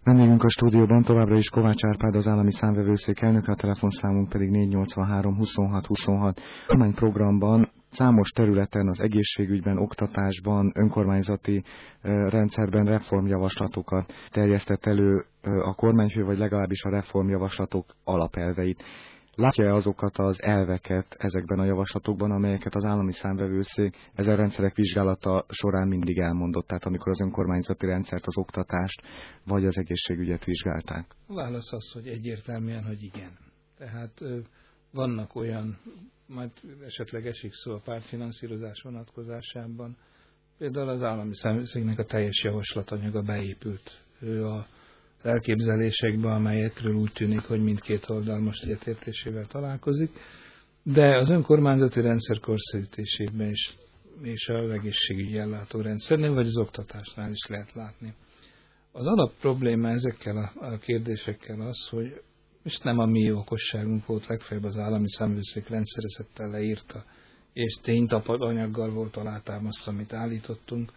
Vendégünk a stúdióban továbbra is Kovács Árpád, az állami számvevőszék elnöke, a telefonszámunk pedig 483 26 26. Kormányprogramban számos területen, az egészségügyben, oktatásban, önkormányzati rendszerben reformjavaslatokat terjesztett elő a kormányfő, vagy legalábbis a reformjavaslatok alapelveit. Látja-e azokat az elveket ezekben a javaslatokban, amelyeket az állami számvevőszék ezen rendszerek vizsgálata során mindig elmondott, tehát amikor az önkormányzati rendszert, az oktatást vagy az egészségügyet vizsgálták? A válasz az, hogy egyértelműen, hogy igen. Tehát vannak olyan, majd esetleg esik szó a pártfinanszírozás vonatkozásában, például az állami számvevőszéknek a teljes javaslatanyaga beépült az elképzelésekbe, amelyekről úgy tűnik, hogy mindkét oldal most egyetértésével találkozik, de az önkormányzati rendszer korszerűsítésében is, és az egészségügyi ellátórendszernél, vagy az oktatásnál is lehet látni. Az alap probléma ezekkel a kérdésekkel az, hogy most nem a mi okosságunk volt, legfeljebb az állami számvevőszék rendszerezettel leírta, és tényanyaggal volt alátámasztva, amit állítottunk.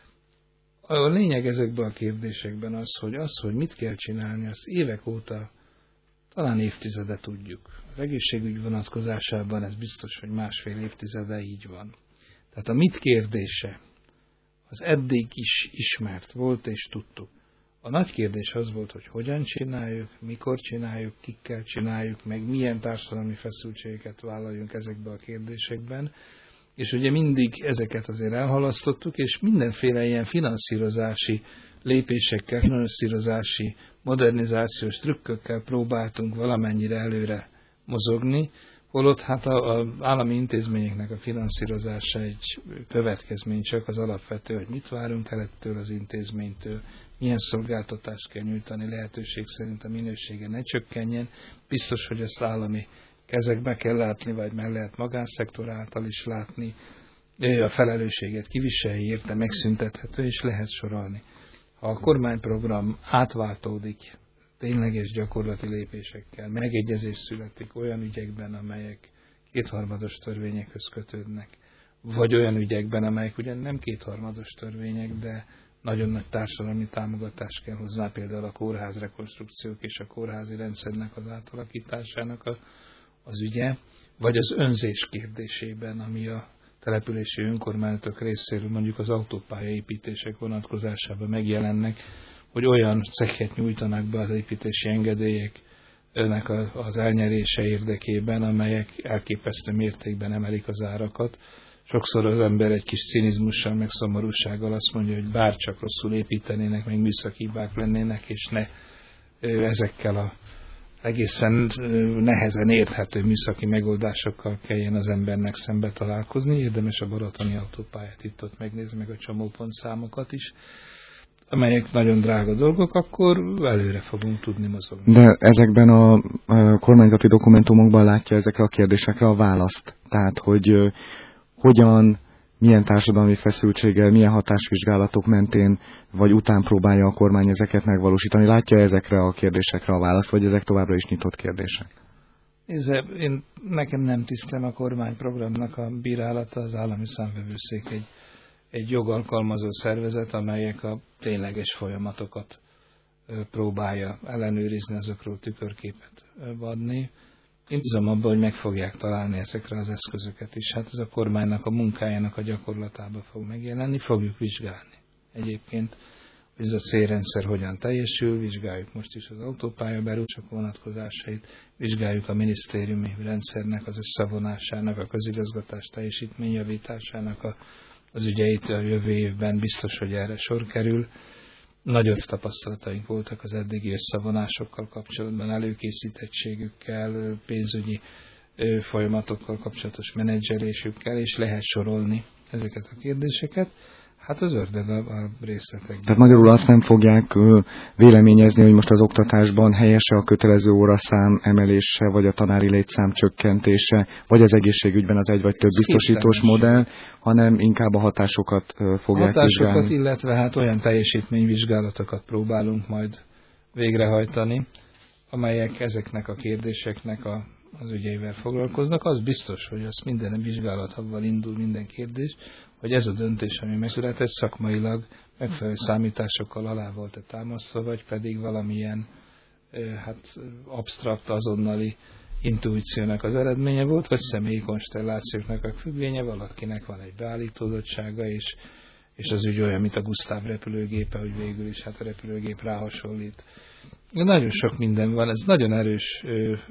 A lényeg ezekben a kérdésekben az, hogy mit kell csinálni, azt évek óta, talán évtizede tudjuk. Az egészségügy vonatkozásában ez biztos, hogy másfél évtizede így van. Tehát a mit kérdése, az eddig is ismert volt, és tudtuk. A nagy kérdés az volt, hogy hogyan csináljuk, mikor csináljuk, kikkel csináljuk, meg milyen társadalmi feszültségeket vállaljunk ezekbe a kérdésekben. És ugye mindig ezeket azért elhalasztottuk, és mindenféle ilyen finanszírozási lépésekkel, finanszírozási, modernizációs trükkökkel próbáltunk valamennyire előre mozogni, holott hát az állami intézményeknek a finanszírozása egy következmény, csak az alapvető, hogy mit várunk el ettől az intézménytől, milyen szolgáltatást kell nyújtani, lehetőség szerint a minősége ne csökkenjen. Biztos, hogy ezt állami kezekbe kell látni, vagy meg lehet magánszektor által is látni, a felelősséget kiviselni, érte megszüntethető, és lehet sorolni. Ha a kormányprogram átváltódik tényleges gyakorlati lépésekkel, megegyezés születik olyan ügyekben, amelyek kétharmados törvényekhez kötődnek, vagy olyan ügyekben, amelyek ugyan nem kétharmados törvények, de nagyon nagy társadalmi támogatás kell hozzá, például a kórházrekonstrukciók és a kórházi rendszernek az átalakításának az ügye, vagy az önzés kérdésében, ami a települési önkormányzatok részéről mondjuk az autópályaépítések vonatkozásában megjelennek, hogy olyan cekket nyújtanak be az építési engedélyeknek az elnyerése érdekében, amelyek elképesztő mértékben emelik az árakat. Sokszor az ember egy kis cinizmussal, meg szomorúsággal azt mondja, hogy bárcsak rosszul építenének, meg műszaki hibák lennének, és ne ezekkel a egészen nehezen érthető műszaki megoldásokkal kelljen az embernek szembe találkozni. Érdemes a balatoni autópályát itt-ott megnézni, meg a csomópontszámokat is, amelyek nagyon drága dolgok, akkor előre fogunk tudni mozogni. De ezekben a kormányzati dokumentumokban látja ezekre a kérdésekre a választ. Tehát, hogy hogyan, milyen társadalmi feszültséggel, milyen hatásvizsgálatok mentén vagy után próbálja a kormány ezeket megvalósítani. Látja ezekre a kérdésekre a választ, vagy ezek továbbra is nyitott kérdések? Nekem nem tisztem a kormányprogramnak a bírálata, az állami számvevőszék egy jogalkalmazó szervezet, amelyek a tényleges folyamatokat próbálja ellenőrizni, azokról tükörképet adni. Én bízom abban, hogy meg fogják találni ezekre az eszközöket is. Hát ez a kormánynak a munkájának a gyakorlatában fog megjelenni, fogjuk vizsgálni. Egyébként, hogy ez a célrendszer hogyan teljesül, vizsgáljuk most is az autópálya beruházások vonatkozásait, vizsgáljuk a minisztériumi rendszernek az összevonásának, a közigazgatás teljesítményjavításának az ügyeit a jövő évben biztos, hogy erre sor kerül. Nagyon tapasztalataink voltak az eddigi összevonásokkal kapcsolatban, előkészítettségükkel, pénzügyi folyamatokkal kapcsolatos menedzselésükkel, és lehet sorolni ezeket a kérdéseket. Hát az ördög a részletekben. Tehát magyarul azt nem fogják véleményezni, hogy most az oktatásban helyese a kötelező óraszám emelése, vagy a tanári létszám csökkentése, vagy az egészségügyben az egy vagy több biztosítós modell, hanem inkább a hatásokat fogják vizsgálni. Illetve hát olyan teljesítményvizsgálatokat próbálunk majd végrehajtani, amelyek ezeknek a kérdéseknek az ügyeivel foglalkoznak. Az biztos, hogy az minden vizsgálatban indul minden kérdés, hogy ez a döntés, ami megszületett, szakmailag megfelelő számításokkal alá volt-e támasztva, vagy pedig valamilyen absztrakt, azonnali intuíciónak az eredménye volt, vagy személyi konstellációknak a függvénye, valakinek van egy beállítódottsága, és az ügy olyan, mint a Gustav repülőgépe, hogy végül is a repülőgép ráhasonlít. Nagyon sok minden van, ez nagyon erős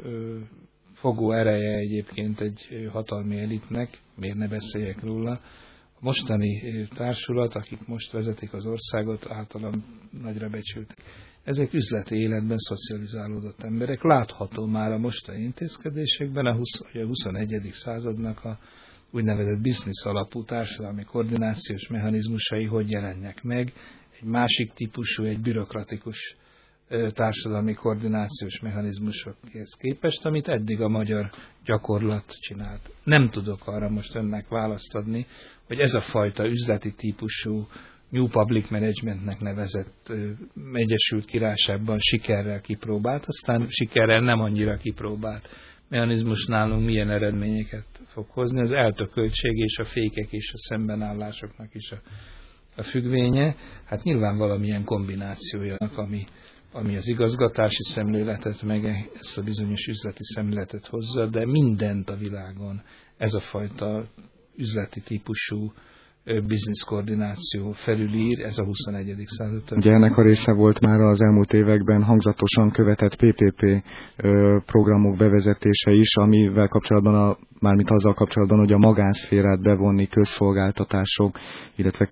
fogó ereje egyébként egy hatalmi elitnek, miért ne beszéljek róla. A mostani társulat, akik most vezetik az országot, általán nagyra becsültek. Ezek üzleti életben szocializálódott emberek. Látható már a mostani intézkedésekben a 21. századnak a úgynevezett biznisz alapú társadalmi koordinációs mechanizmusai hogy jelennek meg. Egy másik típusú, egy bürokratikus társadalmi koordinációs mechanizmusokhoz képest, amit eddig a magyar gyakorlat csinált. Nem tudok arra most önnek választ adni, hogy ez a fajta üzleti típusú New Public Managementnek nevezett Egyesült Királyságban sikerrel kipróbált, aztán sikerrel nem annyira kipróbált mechanizmus nálunk milyen eredményeket fog hozni. Az eltököltség és a fékek és a szembenállásoknak is a függvénye. Hát nyilván valamilyen kombinációjának, ami az igazgatási szemléletet, meg ezt a bizonyos üzleti szemléletet hozza, de mindent a világon ez a fajta üzleti típusú bizniszkoordináció felülír, ez a 21. század. Ugye ennek a része volt már az elmúlt években hangzatosan követett PPP programok bevezetése is, amivel kapcsolatban, mármint azzal kapcsolatban, hogy a magánszférát bevonni közszolgáltatások, illetve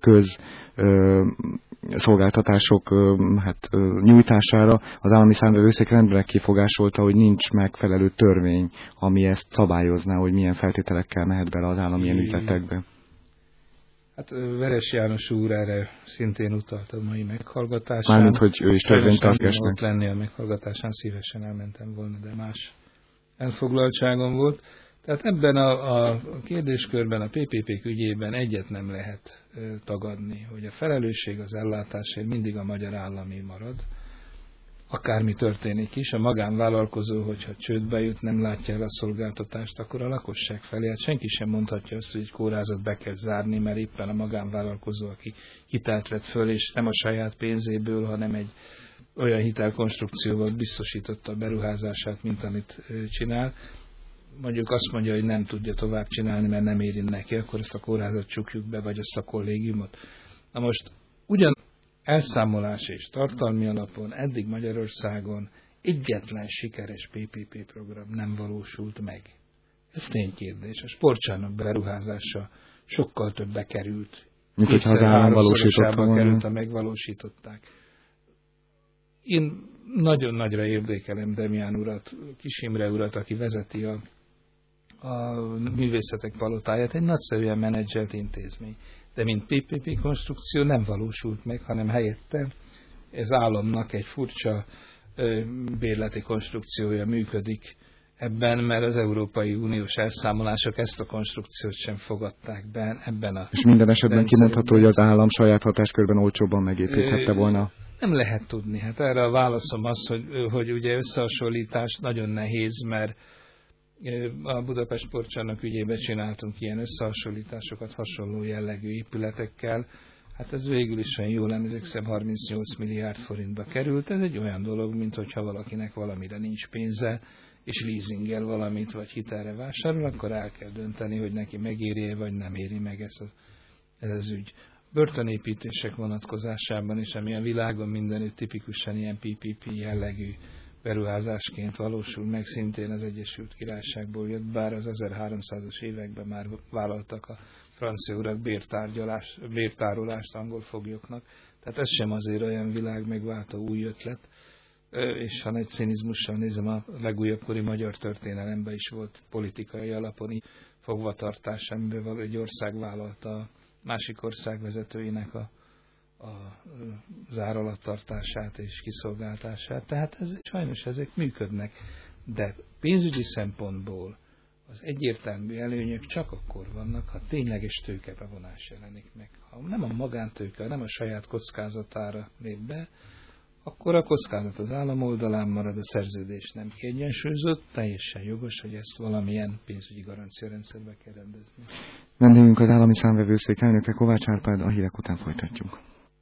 szolgáltatások nyújtására. Az állami számvevőszék rendben kifogásolta, hogy nincs megfelelő törvény, ami ezt szabályozná, hogy milyen feltételekkel mehet bele az állam ilyen ügyletekbe. Hát Veres János úr erre szintén utalt a mai meghallgatásán. Mármint, hogy ő is törvénytartásnak. Ott lenni a meghallgatásán, szívesen elmentem volna, de más elfoglaltságom volt. Tehát ebben a kérdéskörben, a PPP-k ügyében egyet nem lehet tagadni, hogy a felelősség az ellátásért mindig a magyar állami marad. Akármi történik is, a magánvállalkozó, hogyha csődbe jut, nem látja el a szolgáltatást, akkor a lakosság felé. Hát senki sem mondhatja azt, hogy egy kórházat be kell zárni, mert éppen a magánvállalkozó, aki hitelt vett föl, és nem a saját pénzéből, hanem egy olyan hitelkonstrukcióval biztosította a beruházását, mint amit csinál. Mondjuk azt mondja, hogy nem tudja tovább csinálni, mert nem éri neki, akkor ezt a kórházat csukjuk be, vagy azt a kollégiumot. Na most ugyan elszámolás és tartalmi alapon eddig Magyarországon egyetlen sikeres PPP program nem valósult meg. Ez ténykérdés. A sportcsarnok beruházása sokkal többe került. Mint hogyha az állam valósította volna. Megvalósították. Én nagyon nagyra értékelem Demján urat, Kis Imre urat, aki vezeti a művészetek palotáját, egy nagyszerűen menedzselt intézmény. De mint PPP konstrukció nem valósult meg, hanem helyette ez államnak egy furcsa bérleti konstrukciója működik ebben, mert az Európai Uniós elszámolások ezt a konstrukciót sem fogadták be ebben a... És minden esetben kimondható, hogy az állam saját hatáskörben olcsóbban megépíthette volna? Nem lehet tudni. Hát erre a válaszom az, hogy ugye összehasonlítás nagyon nehéz, mert a Budapest Sportcsarnok ügyében csináltunk ilyen összehasonlításokat hasonló jellegű épületekkel. Hát ez végül is olyan jól emlékszem, 38 milliárd forintba került. Ez egy olyan dolog, mint hogyha valakinek valamire nincs pénze, és leasingel valamit, vagy hitelre vásárol, akkor el kell dönteni, hogy neki megéri, vagy nem éri meg ez az ügy. Börtönépítések vonatkozásában is, ami a világon mindenütt tipikusan ilyen PPP jellegű beruházásként valósul meg, szintén az Egyesült Királyságból jött, bár az 1300-as években már vállaltak a francia urak bértárolást angol foglyoknak. Tehát ez sem azért olyan világ megváltó új ötlet, és ha nagy cinizmussal nézem, a legújabb kori magyar történelemben is volt politikai alapon fogvatartás, amiben egy ország vállalta a másik ország vezetőinek a záralattartását és kiszolgáltását. Tehát sajnos ezek működnek, de pénzügyi szempontból az egyértelmű előnyök csak akkor vannak, ha tényleges tőkebevonás jelenik meg. Ha nem a magántőke, nem a saját kockázatára lép be, akkor a kockázat az állam oldalán marad, a szerződés nem kiegyensúlyozott, teljesen jogos, hogy ezt valamilyen pénzügyi garanciarendszerbe kell rendezni. Vendégünk az Állami Számvevőszék elnöke, Kovács Árpád, a hírek után folytatjuk.